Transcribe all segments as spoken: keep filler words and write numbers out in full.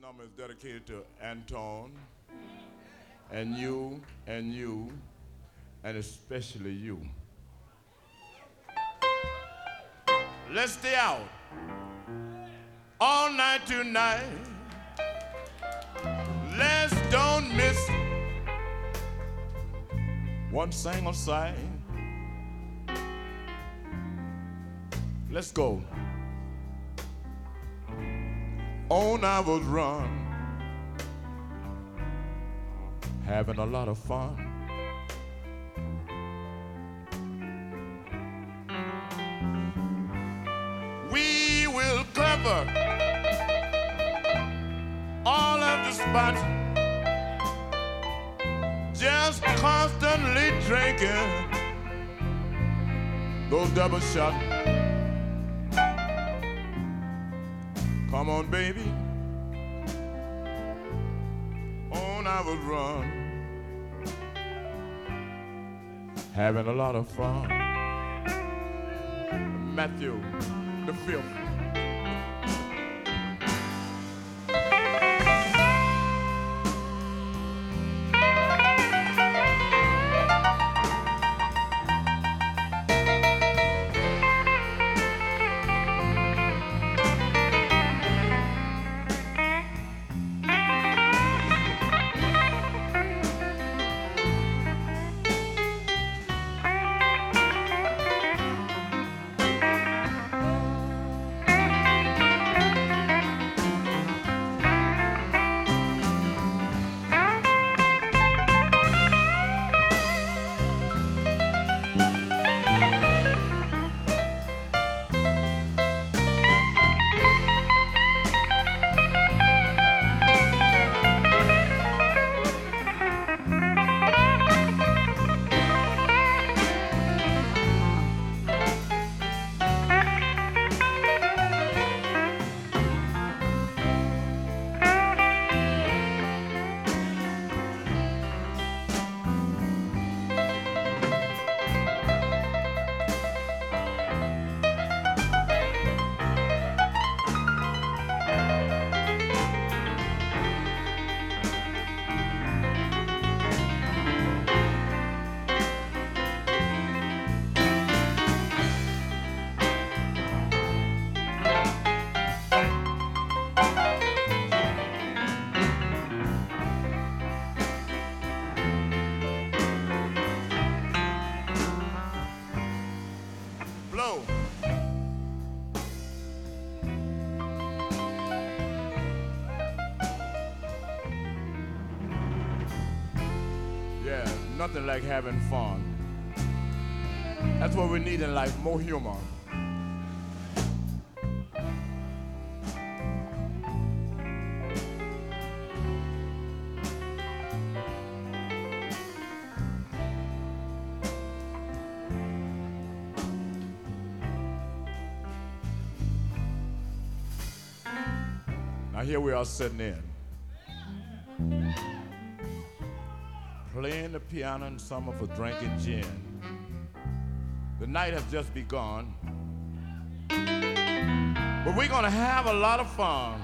number is dedicated to Anton, and you, and you, and especially you. Let's stay out all night tonight. Let's don't miss one single sight. Let's go. On I was run, having a lot of fun. We will cover all of the spots, just constantly drinking those double shots. Come on, baby. On I would run, having a lot of fun. Matthew the fifth. Yeah, nothing like having fun. That's what we need in life, more humor. Now here we are sitting in, playing the piano in summer for drinking gin. The night has just begun, but we're gonna have a lot of fun.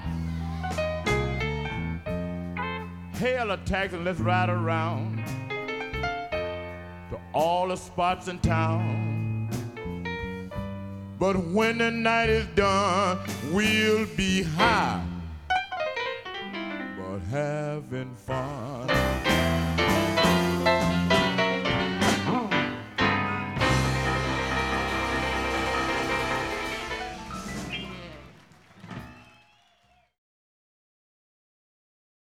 Hail a taxi and let's ride around to all the spots in town. But when the night is done, we'll be high, but having fun.